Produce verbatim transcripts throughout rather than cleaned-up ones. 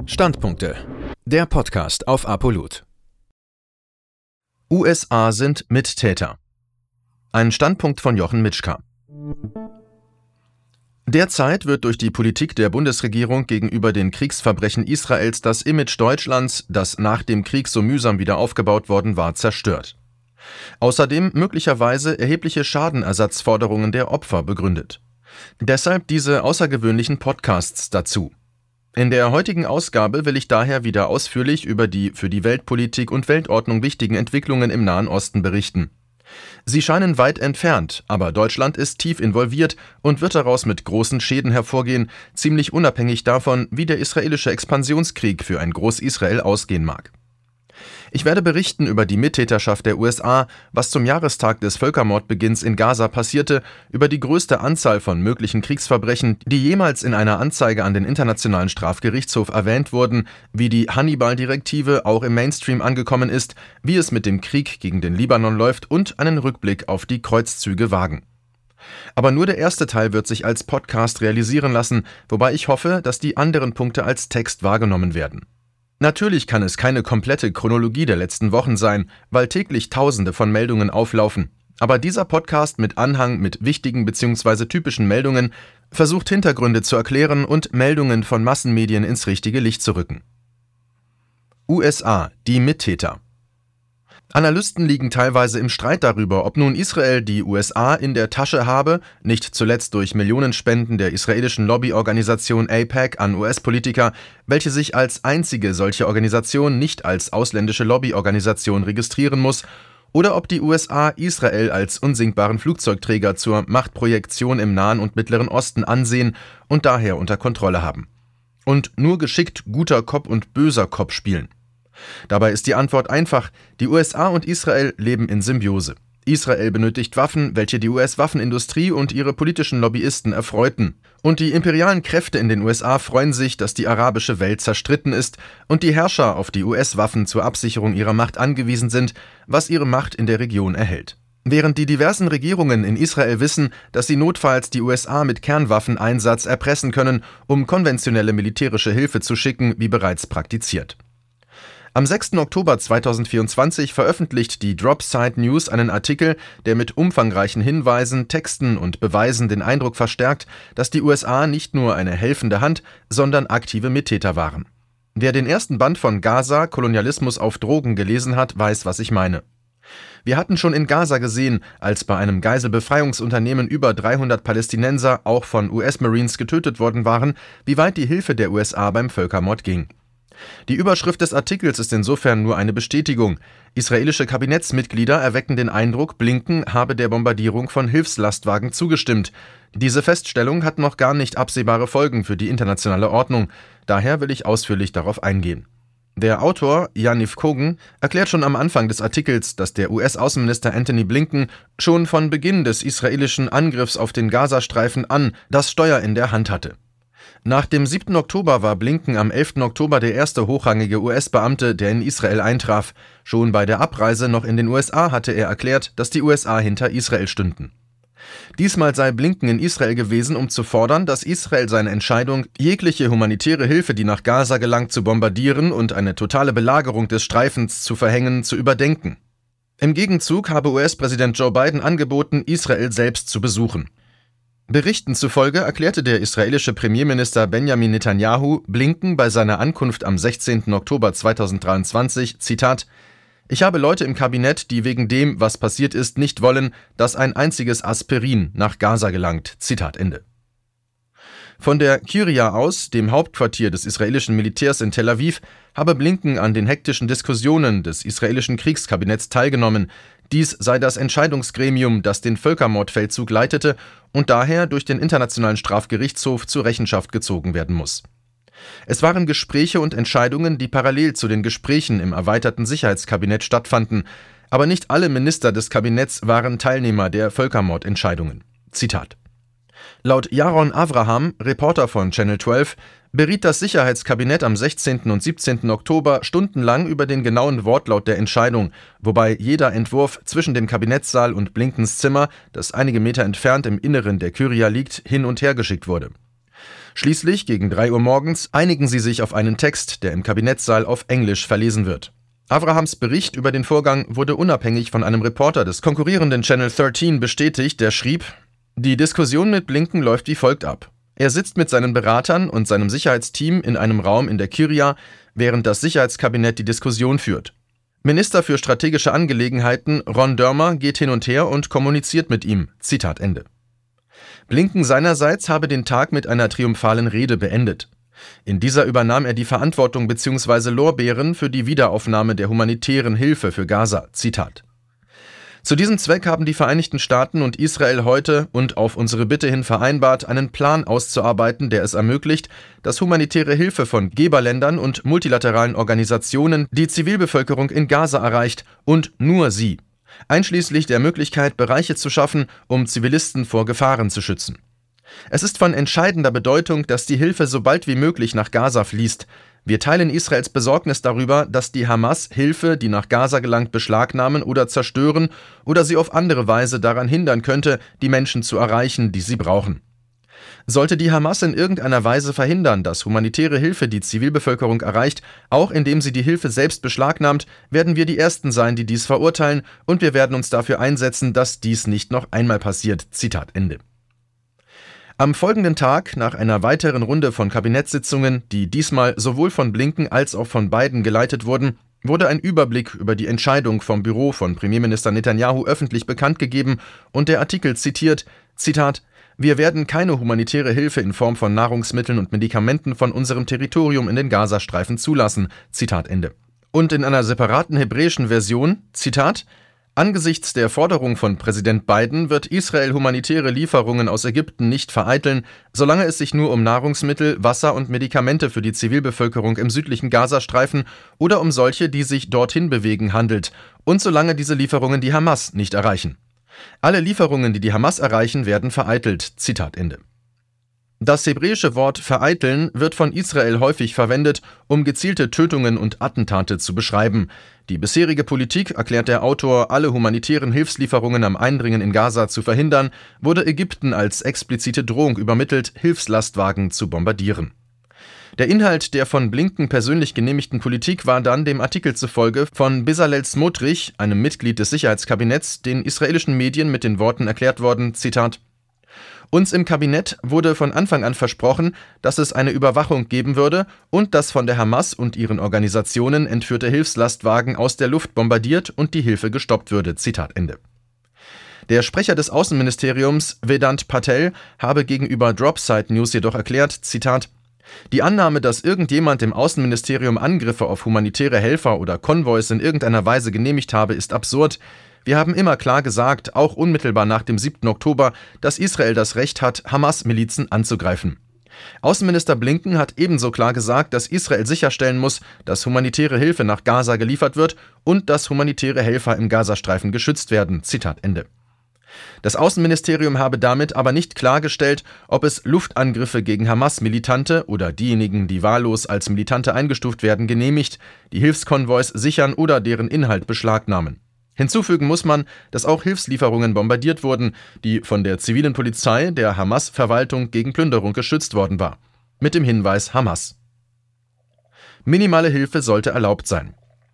Standpunkte. Der Podcast auf Apolut. U S A sind Mittäter. Ein Standpunkt von Jochen Mitschka. Derzeit wird durch die Politik der Bundesregierung gegenüber den Kriegsverbrechen Israels das Image Deutschlands, das nach dem Krieg so mühsam wieder aufgebaut worden war, zerstört. Außerdem möglicherweise erhebliche Schadenersatzforderungen der Opfer begründet. Deshalb diese außergewöhnlichen Podcasts dazu. In der heutigen Ausgabe will ich daher wieder ausführlich über die für die Weltpolitik und Weltordnung wichtigen Entwicklungen im Nahen Osten berichten. Sie scheinen weit entfernt, aber Deutschland ist tief involviert und wird daraus mit großen Schäden hervorgehen, ziemlich unabhängig davon, wie der israelische Expansionskrieg für ein Groß-Israel ausgehen mag. Ich werde berichten über die Mittäterschaft der U S A, was zum Jahrestag des Völkermordbeginns in Gaza passierte, über die größte Anzahl von möglichen Kriegsverbrechen, die jemals in einer Anzeige an den Internationalen Strafgerichtshof erwähnt wurden, wie die Hannibal-Direktive auch im Mainstream angekommen ist, wie es mit dem Krieg gegen den Libanon läuft und einen Rückblick auf die Kreuzzüge wagen. Aber nur der erste Teil wird sich als Podcast realisieren lassen, wobei ich hoffe, dass die anderen Punkte als Text wahrgenommen werden. Natürlich kann es keine komplette Chronologie der letzten Wochen sein, weil täglich Tausende von Meldungen auflaufen. Aber dieser Podcast mit Anhang mit wichtigen bzw. typischen Meldungen versucht Hintergründe zu erklären und Meldungen von Massenmedien ins richtige Licht zu rücken. U S A, die Mittäter. Analysten liegen teilweise im Streit darüber, ob nun Israel die U S A in der Tasche habe, nicht zuletzt durch Millionenspenden der israelischen Lobbyorganisation AIPAC an U S-Politiker, welche sich als einzige solche Organisation nicht als ausländische Lobbyorganisation registrieren muss, oder ob die U S A Israel als unsinkbaren Flugzeugträger zur Machtprojektion im Nahen und Mittleren Osten ansehen und daher unter Kontrolle haben. Und nur geschickt guter Cop und böser Cop spielen. Dabei ist die Antwort einfach: Die U S A und Israel leben in Symbiose. Israel benötigt Waffen, welche die U S-Waffenindustrie und ihre politischen Lobbyisten erfreuten. Und die imperialen Kräfte in den U S A freuen sich, dass die arabische Welt zerstritten ist und die Herrscher auf die U S-Waffen zur Absicherung ihrer Macht angewiesen sind, was ihre Macht in der Region erhält. Während die diversen Regierungen in Israel wissen, dass sie notfalls die U S A mit Kernwaffeneinsatz erpressen können, um konventionelle militärische Hilfe zu schicken, wie bereits praktiziert. Am sechsten Oktober zweitausendvierundzwanzig veröffentlicht die Dropside News einen Artikel, der mit umfangreichen Hinweisen, Texten und Beweisen den Eindruck verstärkt, dass die U S A nicht nur eine helfende Hand, sondern aktive Mittäter waren. Wer den ersten Band von Gaza, Kolonialismus auf Drogen gelesen hat, weiß, was ich meine. Wir hatten schon in Gaza gesehen, als bei einem Geiselbefreiungsunternehmen über dreihundert Palästinenser, auch von U S-Marines, getötet worden waren, wie weit die Hilfe der U S A beim Völkermord ging. Die Überschrift des Artikels ist insofern nur eine Bestätigung. Israelische Kabinettsmitglieder erwecken den Eindruck, Blinken habe der Bombardierung von Hilfslastwagen zugestimmt. Diese Feststellung hat noch gar nicht absehbare Folgen für die internationale Ordnung. Daher will ich ausführlich darauf eingehen. Der Autor, Yaniv Kogan, erklärt schon am Anfang des Artikels, dass der U S-Außenminister Antony Blinken schon von Beginn des israelischen Angriffs auf den Gazastreifen an das Steuer in der Hand hatte. Nach dem siebten Oktober war Blinken am elften Oktober der erste hochrangige U S-Beamte, der in Israel eintraf. Schon bei der Abreise noch in den U S A hatte er erklärt, dass die U S A hinter Israel stünden. Diesmal sei Blinken in Israel gewesen, um zu fordern, dass Israel seine Entscheidung, jegliche humanitäre Hilfe, die nach Gaza gelangt, zu bombardieren und eine totale Belagerung des Streifens zu verhängen, zu überdenken. Im Gegenzug habe U S-Präsident Joe Biden angeboten, Israel selbst zu besuchen. Berichten zufolge erklärte der israelische Premierminister Benjamin Netanyahu Blinken bei seiner Ankunft am sechzehnten Oktober zweitausenddreiundzwanzig, Zitat: Ich habe Leute im Kabinett, die wegen dem, was passiert ist, nicht wollen, dass ein einziges Aspirin nach Gaza gelangt. Zitat Ende. Von der Kyria aus, dem Hauptquartier des israelischen Militärs in Tel Aviv, habe Blinken an den hektischen Diskussionen des israelischen Kriegskabinetts teilgenommen. Dies sei das Entscheidungsgremium, das den Völkermordfeldzug leitete und daher durch den Internationalen Strafgerichtshof zur Rechenschaft gezogen werden muss. Es waren Gespräche und Entscheidungen, die parallel zu den Gesprächen im erweiterten Sicherheitskabinett stattfanden, aber nicht alle Minister des Kabinetts waren Teilnehmer der Völkermordentscheidungen. Zitat: Laut Yaron Avraham, Reporter von Channel zwölf, beriet das Sicherheitskabinett am sechzehnten und siebzehnten Oktober stundenlang über den genauen Wortlaut der Entscheidung, wobei jeder Entwurf zwischen dem Kabinettssaal und Blinkens Zimmer, das einige Meter entfernt im Inneren der Kyria liegt, hin und her geschickt wurde. Schließlich, gegen drei Uhr morgens, einigen sie sich auf einen Text, der im Kabinettssaal auf Englisch verlesen wird. Avrahams Bericht über den Vorgang wurde unabhängig von einem Reporter des konkurrierenden Channel dreizehn bestätigt, der schrieb: Die Diskussion mit Blinken läuft wie folgt ab. Er sitzt mit seinen Beratern und seinem Sicherheitsteam in einem Raum in der Kirja, während das Sicherheitskabinett die Diskussion führt. Minister für strategische Angelegenheiten Ron Dermer geht hin und her und kommuniziert mit ihm. Zitat Ende. Blinken seinerseits habe den Tag mit einer triumphalen Rede beendet. In dieser übernahm er die Verantwortung bzw. Lorbeeren für die Wiederaufnahme der humanitären Hilfe für Gaza. Zitat. Zu diesem Zweck haben die Vereinigten Staaten und Israel heute und auf unsere Bitte hin vereinbart, einen Plan auszuarbeiten, der es ermöglicht, dass humanitäre Hilfe von Geberländern und multilateralen Organisationen die Zivilbevölkerung in Gaza erreicht und nur sie, einschließlich der Möglichkeit, Bereiche zu schaffen, um Zivilisten vor Gefahren zu schützen. Es ist von entscheidender Bedeutung, dass die Hilfe so bald wie möglich nach Gaza fließt. Wir teilen Israels Besorgnis darüber, dass die Hamas Hilfe, die nach Gaza gelangt, beschlagnahmen oder zerstören oder sie auf andere Weise daran hindern könnte, die Menschen zu erreichen, die sie brauchen. Sollte die Hamas in irgendeiner Weise verhindern, dass humanitäre Hilfe die Zivilbevölkerung erreicht, auch indem sie die Hilfe selbst beschlagnahmt, werden wir die Ersten sein, die dies verurteilen, und wir werden uns dafür einsetzen, dass dies nicht noch einmal passiert. Zitat Ende. Am folgenden Tag, nach einer weiteren Runde von Kabinettssitzungen, die diesmal sowohl von Blinken als auch von Biden geleitet wurden, wurde ein Überblick über die Entscheidung vom Büro von Premierminister Netanyahu öffentlich bekannt gegeben und der Artikel zitiert, Zitat, Wir werden keine humanitäre Hilfe in Form von Nahrungsmitteln und Medikamenten von unserem Territorium in den Gazastreifen zulassen. Zitat Ende. Und in einer separaten hebräischen Version, Zitat, Angesichts der Forderung von Präsident Biden wird Israel humanitäre Lieferungen aus Ägypten nicht vereiteln, solange es sich nur um Nahrungsmittel, Wasser und Medikamente für die Zivilbevölkerung im südlichen Gazastreifen oder um solche, die sich dorthin bewegen, handelt, und solange diese Lieferungen die Hamas nicht erreichen. Alle Lieferungen, die die Hamas erreichen, werden vereitelt. Zitat Ende. Das hebräische Wort vereiteln wird von Israel häufig verwendet, um gezielte Tötungen und Attentate zu beschreiben. Die bisherige Politik, erklärt der Autor, alle humanitären Hilfslieferungen am Eindringen in Gaza zu verhindern, wurde Ägypten als explizite Drohung übermittelt, Hilfslastwagen zu bombardieren. Der Inhalt der von Blinken persönlich genehmigten Politik war dann dem Artikel zufolge von Bezalel Smotrich, einem Mitglied des Sicherheitskabinetts, den israelischen Medien mit den Worten erklärt worden, Zitat, Uns im Kabinett wurde von Anfang an versprochen, dass es eine Überwachung geben würde und dass von der Hamas und ihren Organisationen entführte Hilfslastwagen aus der Luft bombardiert und die Hilfe gestoppt würde. Zitat Ende. Der Sprecher des Außenministeriums, Vedant Patel, habe gegenüber Dropside News jedoch erklärt, Zitat, Die Annahme, dass irgendjemand im Außenministerium Angriffe auf humanitäre Helfer oder Konvois in irgendeiner Weise genehmigt habe, ist absurd. Wir haben immer klar gesagt, auch unmittelbar nach dem siebten Oktober, dass Israel das Recht hat, Hamas-Milizen anzugreifen. Außenminister Blinken hat ebenso klar gesagt, dass Israel sicherstellen muss, dass humanitäre Hilfe nach Gaza geliefert wird und dass humanitäre Helfer im Gazastreifen geschützt werden. Zitat Ende. Das Außenministerium habe damit aber nicht klargestellt, ob es Luftangriffe gegen Hamas-Militante oder diejenigen, die wahllos als Militante eingestuft werden, genehmigt, die Hilfskonvois sichern oder deren Inhalt beschlagnahmen. Hinzufügen muss man, dass auch Hilfslieferungen bombardiert wurden, die von der zivilen Polizei der Hamas-Verwaltung gegen Plünderung geschützt worden war. Mit dem Hinweis Hamas. Minimale Hilfe sollte erlaubt sein.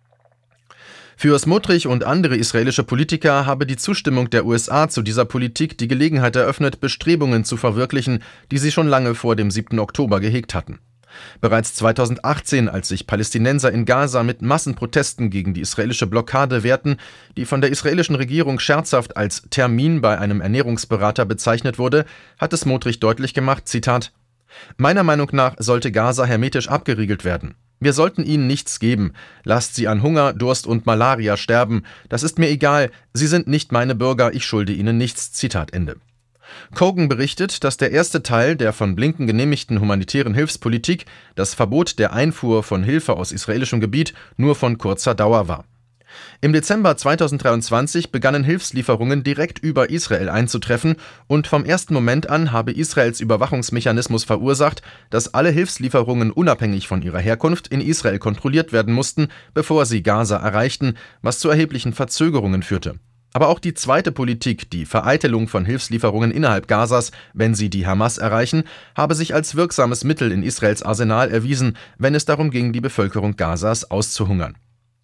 Für Smotrich und andere israelische Politiker habe die Zustimmung der U S A zu dieser Politik die Gelegenheit eröffnet, Bestrebungen zu verwirklichen, die sie schon lange vor dem siebten Oktober gehegt hatten. Bereits zweitausendachtzehn, als sich Palästinenser in Gaza mit Massenprotesten gegen die israelische Blockade wehrten, die von der israelischen Regierung scherzhaft als Termin bei einem Ernährungsberater bezeichnet wurde, hatte Smotrich deutlich gemacht, Zitat, Meiner Meinung nach sollte Gaza hermetisch abgeriegelt werden. Wir sollten ihnen nichts geben. Lasst sie an Hunger, Durst und Malaria sterben. Das ist mir egal. Sie sind nicht meine Bürger. Ich schulde ihnen nichts. Zitat Ende. Kogan berichtet, dass der erste Teil der von Blinken genehmigten humanitären Hilfspolitik, das Verbot der Einfuhr von Hilfe aus israelischem Gebiet, nur von kurzer Dauer war. Im Dezember zweitausenddreiundzwanzig begannen Hilfslieferungen direkt über Israel einzutreffen und vom ersten Moment an habe Israels Überwachungsmechanismus verursacht, dass alle Hilfslieferungen unabhängig von ihrer Herkunft in Israel kontrolliert werden mussten, bevor sie Gaza erreichten, was zu erheblichen Verzögerungen führte. Aber auch die zweite Politik, die Vereitelung von Hilfslieferungen innerhalb Gazas, wenn sie die Hamas erreichen, habe sich als wirksames Mittel in Israels Arsenal erwiesen, wenn es darum ging, die Bevölkerung Gazas auszuhungern.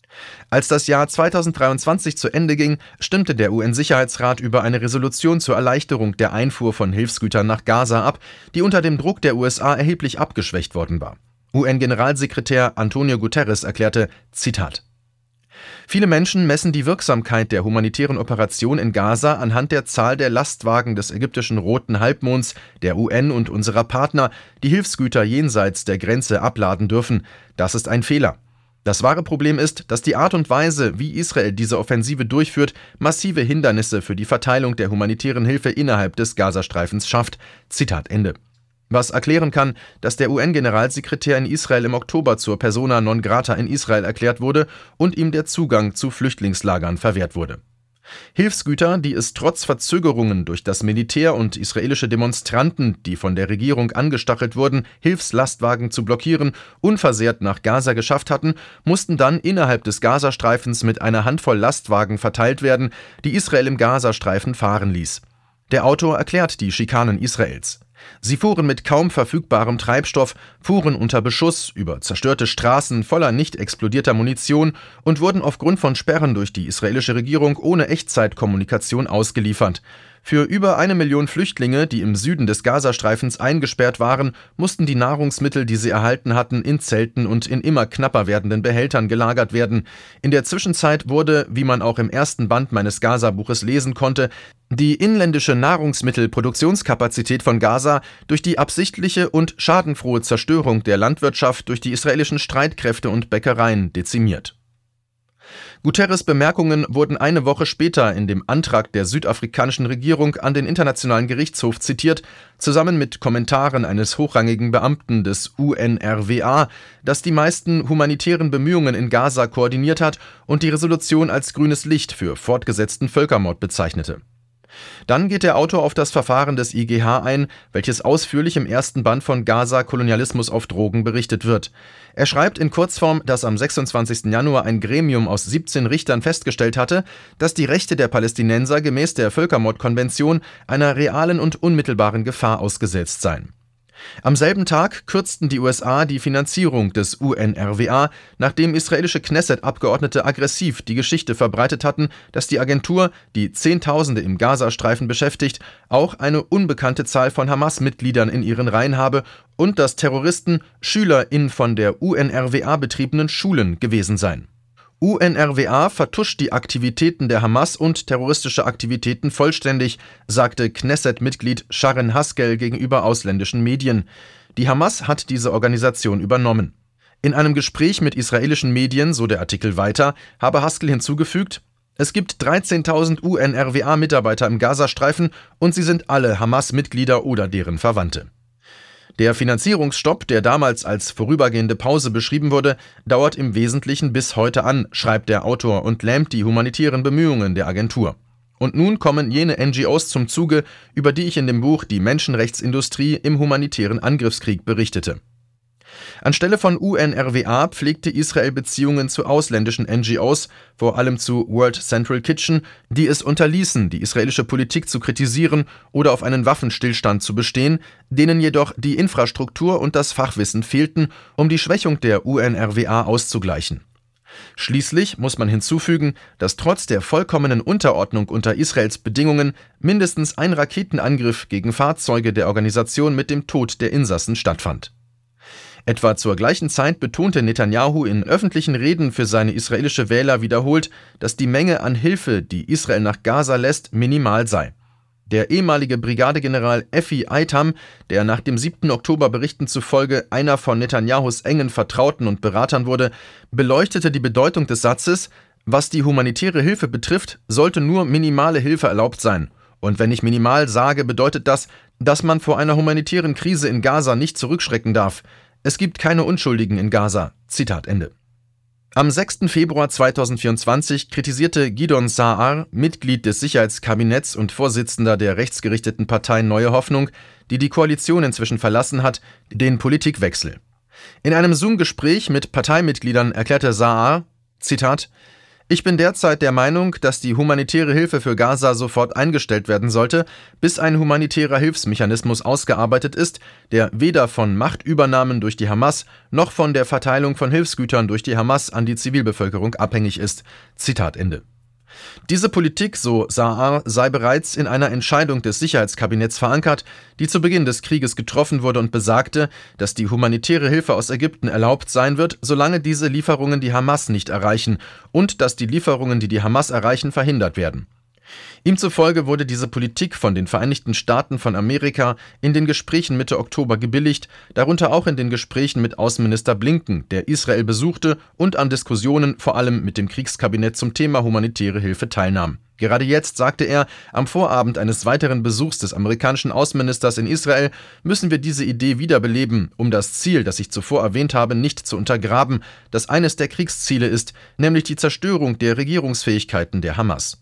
Als das Jahr zweitausenddreiundzwanzig zu Ende ging, stimmte der U N-Sicherheitsrat über eine Resolution zur Erleichterung der Einfuhr von Hilfsgütern nach Gaza ab, die unter dem Druck der U S A erheblich abgeschwächt worden war. U N-Generalsekretär Antonio Guterres erklärte, Zitat: Viele Menschen messen die Wirksamkeit der humanitären Operation in Gaza anhand der Zahl der Lastwagen des ägyptischen Roten Halbmonds, der U N und unserer Partner, die Hilfsgüter jenseits der Grenze abladen dürfen. Das ist ein Fehler. Das wahre Problem ist, dass die Art und Weise, wie Israel diese Offensive durchführt, massive Hindernisse für die Verteilung der humanitären Hilfe innerhalb des Gazastreifens schafft. Zitat Ende. Was erklären kann, dass der U N-Generalsekretär in Israel im Oktober zur Persona non grata in Israel erklärt wurde und ihm der Zugang zu Flüchtlingslagern verwehrt wurde. Hilfsgüter, die es trotz Verzögerungen durch das Militär und israelische Demonstranten, die von der Regierung angestachelt wurden, Hilfslastwagen zu blockieren, unversehrt nach Gaza geschafft hatten, mussten dann innerhalb des Gazastreifens mit einer Handvoll Lastwagen verteilt werden, die Israel im Gazastreifen fahren ließ. Der Autor erklärt die Schikanen Israels. Sie fuhren mit kaum verfügbarem Treibstoff, fuhren unter Beschuss über zerstörte Straßen voller nicht explodierter Munition und wurden aufgrund von Sperren durch die israelische Regierung ohne Echtzeitkommunikation ausgeliefert. Für über eine Million Flüchtlinge, die im Süden des Gazastreifens eingesperrt waren, mussten die Nahrungsmittel, die sie erhalten hatten, in Zelten und in immer knapper werdenden Behältern gelagert werden. In der Zwischenzeit wurde, wie man auch im ersten Band meines Gaza-Buches lesen konnte, die inländische Nahrungsmittelproduktionskapazität von Gaza durch die absichtliche und schadenfrohe Zerstörung der Landwirtschaft durch die israelischen Streitkräfte und Bäckereien dezimiert. Guterres' Bemerkungen wurden eine Woche später in dem Antrag der südafrikanischen Regierung an den Internationalen Gerichtshof zitiert, zusammen mit Kommentaren eines hochrangigen Beamten des U N R W A, das die meisten humanitären Bemühungen in Gaza koordiniert hat und die Resolution als grünes Licht für fortgesetzten Völkermord bezeichnete. Dann geht der Autor auf das Verfahren des I G H ein, welches ausführlich im ersten Band von Gaza Kolonialismus auf Drogen berichtet wird. Er schreibt in Kurzform, dass am sechsundzwanzigsten Januar ein Gremium aus siebzehn Richtern festgestellt hatte, dass die Rechte der Palästinenser gemäß der Völkermordkonvention einer realen und unmittelbaren Gefahr ausgesetzt seien. Am selben Tag kürzten die U S A die Finanzierung des U N R W A, nachdem israelische Knesset-Abgeordnete aggressiv die Geschichte verbreitet hatten, dass die Agentur, die Zehntausende im Gazastreifen beschäftigt, auch eine unbekannte Zahl von Hamas-Mitgliedern in ihren Reihen habe und dass Terroristen Schüler in von der U N R W A betriebenen Schulen gewesen seien. U N R W A vertuscht die Aktivitäten der Hamas und terroristische Aktivitäten vollständig, sagte Knesset-Mitglied Sharon Haskell gegenüber ausländischen Medien. Die Hamas hat diese Organisation übernommen. In einem Gespräch mit israelischen Medien, so der Artikel weiter, habe Haskell hinzugefügt: Es gibt dreizehntausend U N R W A-Mitarbeiter im Gazastreifen und sie sind alle Hamas-Mitglieder oder deren Verwandte. Der Finanzierungsstopp, der damals als vorübergehende Pause beschrieben wurde, dauert im Wesentlichen bis heute an, schreibt der Autor und lähmt die humanitären Bemühungen der Agentur. Und nun kommen jene N G Os zum Zuge, über die ich in dem Buch Die Menschenrechtsindustrie im humanitären Angriffskrieg berichtete. Anstelle von U N R W A pflegte Israel Beziehungen zu ausländischen N G Os, vor allem zu World Central Kitchen, die es unterließen, die israelische Politik zu kritisieren oder auf einen Waffenstillstand zu bestehen, denen jedoch die Infrastruktur und das Fachwissen fehlten, um die Schwächung der U N R W A auszugleichen. Schließlich muss man hinzufügen, dass trotz der vollkommenen Unterordnung unter Israels Bedingungen mindestens ein Raketenangriff gegen Fahrzeuge der Organisation mit dem Tod der Insassen stattfand. Etwa zur gleichen Zeit betonte Netanyahu in öffentlichen Reden für seine israelische Wähler wiederholt, dass die Menge an Hilfe, die Israel nach Gaza lässt, minimal sei. Der ehemalige Brigadegeneral Effi Eitam, der nach dem siebten Oktober Berichten zufolge einer von Netanyahus engen Vertrauten und Beratern wurde, beleuchtete die Bedeutung des Satzes: Was die humanitäre Hilfe betrifft, sollte nur minimale Hilfe erlaubt sein. Und wenn ich minimal sage, bedeutet das, dass man vor einer humanitären Krise in Gaza nicht zurückschrecken darf. Es gibt keine Unschuldigen in Gaza. Zitat Ende. Am sechsten Februar zweitausendvierundzwanzig kritisierte Gideon Sa'ar, Mitglied des Sicherheitskabinetts und Vorsitzender der rechtsgerichteten Partei Neue Hoffnung, die die Koalition inzwischen verlassen hat, den Politikwechsel. In einem Zoom-Gespräch mit Parteimitgliedern erklärte Sa'ar, Zitat: Ich bin derzeit der Meinung, dass die humanitäre Hilfe für Gaza sofort eingestellt werden sollte, bis ein humanitärer Hilfsmechanismus ausgearbeitet ist, der weder von Machtübernahmen durch die Hamas noch von der Verteilung von Hilfsgütern durch die Hamas an die Zivilbevölkerung abhängig ist. Zitat Ende. Diese Politik, so Saar, sei bereits in einer Entscheidung des Sicherheitskabinetts verankert, die zu Beginn des Krieges getroffen wurde und besagte, dass die humanitäre Hilfe aus Ägypten erlaubt sein wird, solange diese Lieferungen die Hamas nicht erreichen und dass die Lieferungen, die die Hamas erreichen, verhindert werden. Ihm zufolge wurde diese Politik von den Vereinigten Staaten von Amerika in den Gesprächen Mitte Oktober gebilligt, darunter auch in den Gesprächen mit Außenminister Blinken, der Israel besuchte und an Diskussionen vor allem mit dem Kriegskabinett zum Thema humanitäre Hilfe teilnahm. Gerade jetzt, sagte er, am Vorabend eines weiteren Besuchs des amerikanischen Außenministers in Israel, müssen wir diese Idee wiederbeleben, um das Ziel, das ich zuvor erwähnt habe, nicht zu untergraben, das eines der Kriegsziele ist, nämlich die Zerstörung der Regierungsfähigkeiten der Hamas.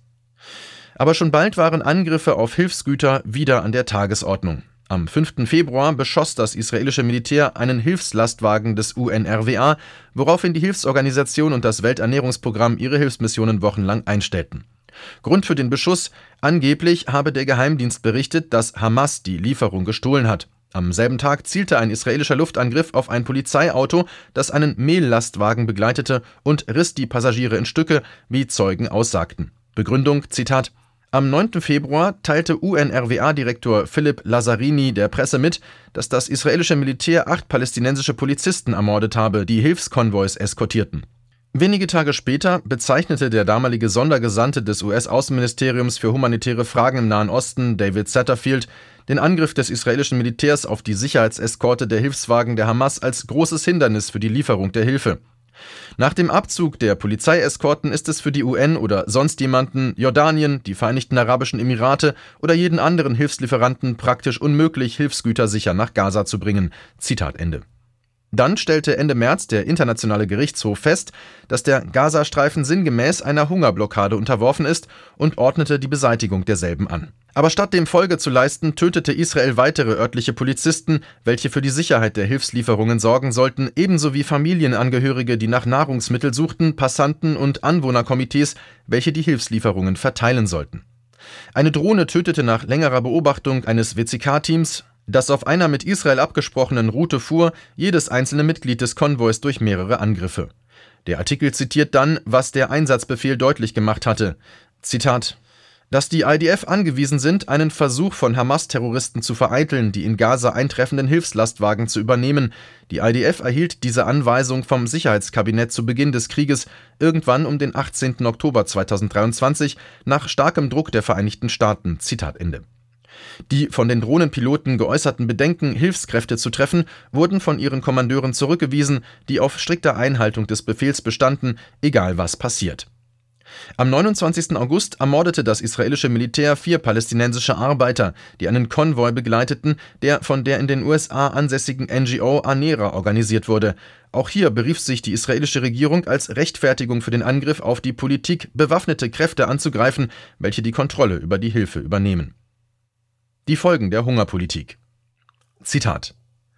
Aber schon bald waren Angriffe auf Hilfsgüter wieder an der Tagesordnung. Am fünften Februar beschoss das israelische Militär einen Hilfslastwagen des U N R W A, woraufhin die Hilfsorganisation und das Welternährungsprogramm ihre Hilfsmissionen wochenlang einstellten. Grund für den Beschuss: angeblich habe der Geheimdienst berichtet, dass Hamas die Lieferung gestohlen hat. Am selben Tag zielte ein israelischer Luftangriff auf ein Polizeiauto, das einen Mehllastwagen begleitete, und riss die Passagiere in Stücke, wie Zeugen aussagten. Begründung, Zitat: Am neunten Februar teilte U N R W A-Direktor Philipp Lazzarini der Presse mit, dass das israelische Militär acht palästinensische Polizisten ermordet habe, die Hilfskonvois eskortierten. Wenige Tage später bezeichnete der damalige Sondergesandte des U S-Außenministeriums für humanitäre Fragen im Nahen Osten, David Satterfield, den Angriff des israelischen Militärs auf die Sicherheitseskorte der Hilfswagen der Hamas als großes Hindernis für die Lieferung der Hilfe. Nach dem Abzug der Polizeieskorten ist es für die U N oder sonst jemanden, Jordanien, die Vereinigten Arabischen Emirate oder jeden anderen Hilfslieferanten praktisch unmöglich, Hilfsgüter sicher nach Gaza zu bringen. Zitat Ende. Dann stellte Ende März der Internationale Gerichtshof fest, dass der Gazastreifen sinngemäß einer Hungerblockade unterworfen ist und ordnete die Beseitigung derselben an. Aber statt dem Folge zu leisten, tötete Israel weitere örtliche Polizisten, welche für die Sicherheit der Hilfslieferungen sorgen sollten, ebenso wie Familienangehörige, die nach Nahrungsmitteln suchten, Passanten und Anwohnerkomitees, welche die Hilfslieferungen verteilen sollten. Eine Drohne tötete nach längerer Beobachtung eines W C K-Teams, das auf einer mit Israel abgesprochenen Route fuhr, jedes einzelne Mitglied des Konvois durch mehrere Angriffe. Der Artikel zitiert dann, was der Einsatzbefehl deutlich gemacht hatte. Zitat: Dass die I D F angewiesen sind, einen Versuch von Hamas-Terroristen zu vereiteln, die in Gaza eintreffenden Hilfslastwagen zu übernehmen. Die I D F erhielt diese Anweisung vom Sicherheitskabinett zu Beginn des Krieges, irgendwann um den achtzehnten Oktober zweitausenddreiundzwanzig, nach starkem Druck der Vereinigten Staaten. Zitat Ende. Die von den Drohnenpiloten geäußerten Bedenken, Hilfskräfte zu treffen, wurden von ihren Kommandeuren zurückgewiesen, die auf strikter Einhaltung des Befehls bestanden, egal was passiert. Am neunundzwanzigsten August ermordete das israelische Militär vier palästinensische Arbeiter, die einen Konvoi begleiteten, der von der in den U S A ansässigen N G O ANERA organisiert wurde. Auch hier berief sich die israelische Regierung als Rechtfertigung für den Angriff auf die Politik, bewaffnete Kräfte anzugreifen, welche die Kontrolle über die Hilfe übernehmen. Die Folgen der Hungerpolitik. Zitat: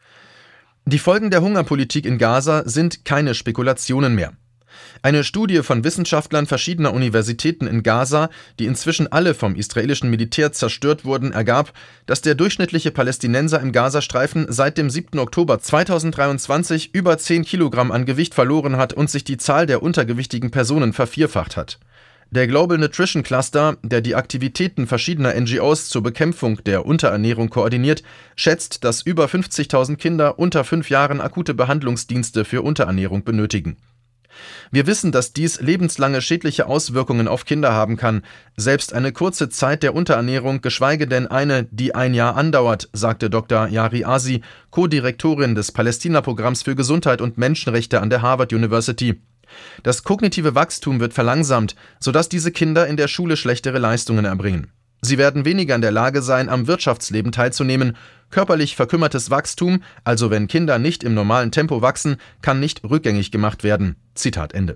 Die Folgen der Hungerpolitik in Gaza sind keine Spekulationen mehr. Eine Studie von Wissenschaftlern verschiedener Universitäten in Gaza, die inzwischen alle vom israelischen Militär zerstört wurden, ergab, dass der durchschnittliche Palästinenser im Gazastreifen seit dem siebten Oktober zweitausenddreiundzwanzig über zehn Kilogramm an Gewicht verloren hat und sich die Zahl der untergewichtigen Personen vervierfacht hat. Der Global Nutrition Cluster, der die Aktivitäten verschiedener N G Os zur Bekämpfung der Unterernährung koordiniert, schätzt, dass über fünfzigtausend Kinder unter fünf Jahren akute Behandlungsdienste für Unterernährung benötigen. Wir wissen, dass dies lebenslange schädliche Auswirkungen auf Kinder haben kann. Selbst eine kurze Zeit der Unterernährung, geschweige denn eine, die ein Jahr andauert, sagte Doktor Yari Asi, Co-Direktorin des Palästina-Programms für Gesundheit und Menschenrechte an der Harvard University. Das kognitive Wachstum wird verlangsamt, sodass diese Kinder in der Schule schlechtere Leistungen erbringen. Sie werden weniger in der Lage sein, am Wirtschaftsleben teilzunehmen. Körperlich verkümmertes Wachstum, also wenn Kinder nicht im normalen Tempo wachsen, kann nicht rückgängig gemacht werden. Zitat Ende.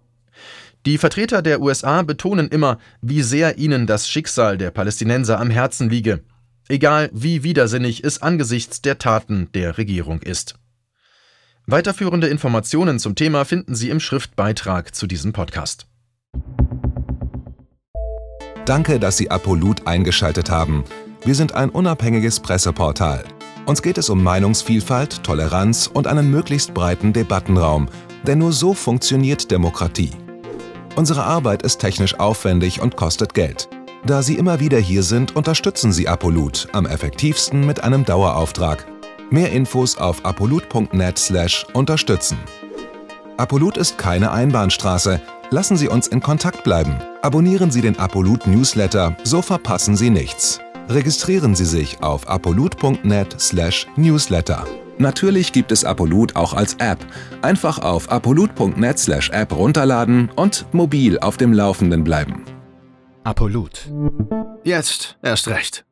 Die Vertreter der U S A betonen immer, wie sehr ihnen das Schicksal der Palästinenser am Herzen liege. Egal wie widersinnig es angesichts der Taten der Regierung ist. Weiterführende Informationen zum Thema finden Sie im Schriftbeitrag zu diesem Podcast. Danke, dass Sie Apolut eingeschaltet haben. Wir sind ein unabhängiges Presseportal. Uns geht es um Meinungsvielfalt, Toleranz und einen möglichst breiten Debattenraum, denn nur so funktioniert Demokratie. Unsere Arbeit ist technisch aufwendig und kostet Geld. Da Sie immer wieder hier sind, unterstützen Sie Apolut am effektivsten mit einem Dauerauftrag. Mehr Infos auf apolut punkt net slash unterstützen. Apolut ist keine Einbahnstraße. Lassen Sie uns in Kontakt bleiben. Abonnieren Sie den Apolut Newsletter, so verpassen Sie nichts. Registrieren Sie sich auf apolut punkt net slash newsletter. Natürlich gibt es Apolut auch als App. Einfach auf apolut punkt net slash app runterladen und mobil auf dem Laufenden bleiben. Apolut. Jetzt erst recht.